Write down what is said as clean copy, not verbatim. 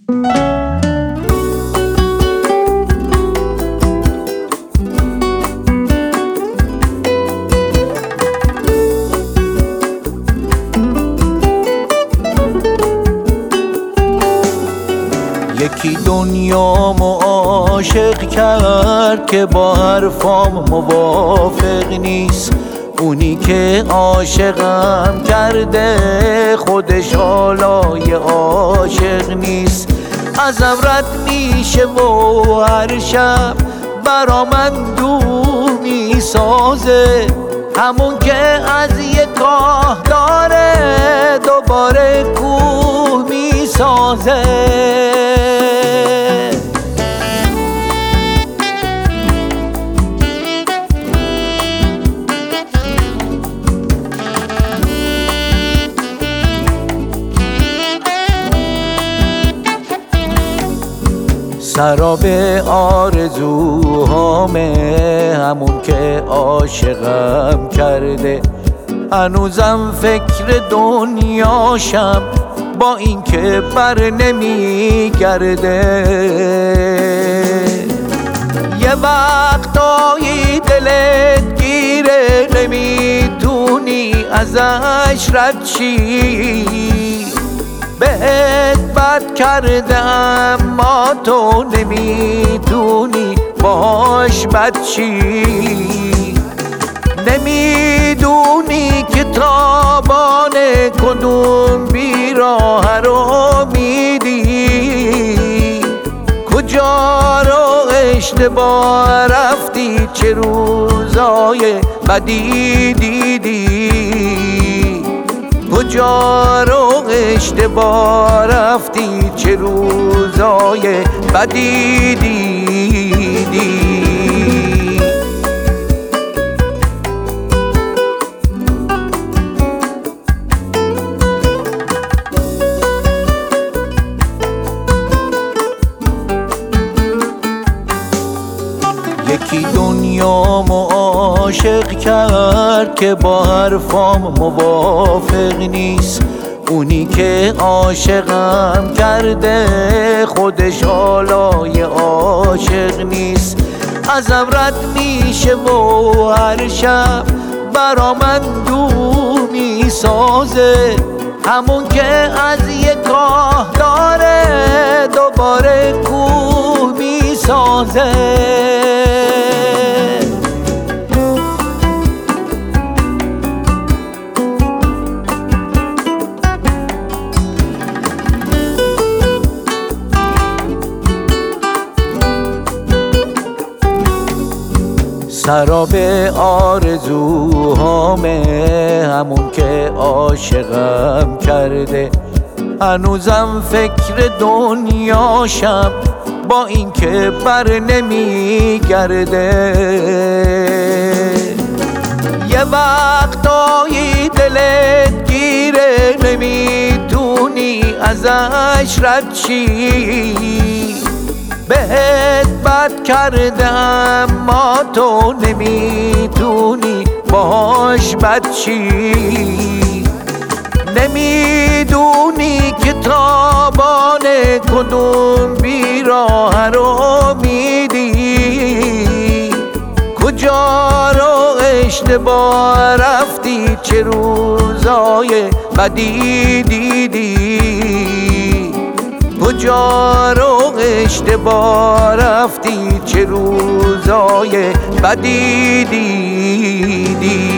یکی دنیامو عاشق کرد که با حرفام موافق نیست. اونی که عاشقم کرده خودش حالای عاشق نیست. ازم رد میشه و هر شب برا من دور میسازه، همون که از یک کاه داره دوباره کوه میسازه. سراب آرزوهامه، همون که عاشقم کرده. هنوزم فکر دنیاشم با این که بر نمیگرده. یه وقتایی دلت گیره نمیتونی ازش رد شی. بهت بد کرده اما تو نمیتونی باش بد شی. نمیدونی که تابان کدوم بیراه رو میدی. کجا رو اشتباه رفتی، چه روزای بدی دیدی. کجا رو اشتباه رفتی، چه روزای بدی دیدی. یکی دنیامو عاشق کرد که با حرفام موافق نیست. اونی که عاشقم کرده خودش حالای عاشق نیست. ازم رد میشه و هر شب برا من دور میسازه، همون که از یک کاه داره دوباره کوه میسازه. سراب آرزوهامه، همون که عاشقم کرده. هنوزم فکر دنیاشم با این که بر نمیگرده. یه وقتایی دلت گیره نمیتونی ازش رد شی. بهت بد کرده اما تو نمیتونی باش بد شی. نمیدونی که تابان کدوم بیراه رو میدی. کجا رو اشتباه رفتی، چه روزای بدی دیدی. کجا رو اشتباه رفتی، چه روزای بدی دیدی.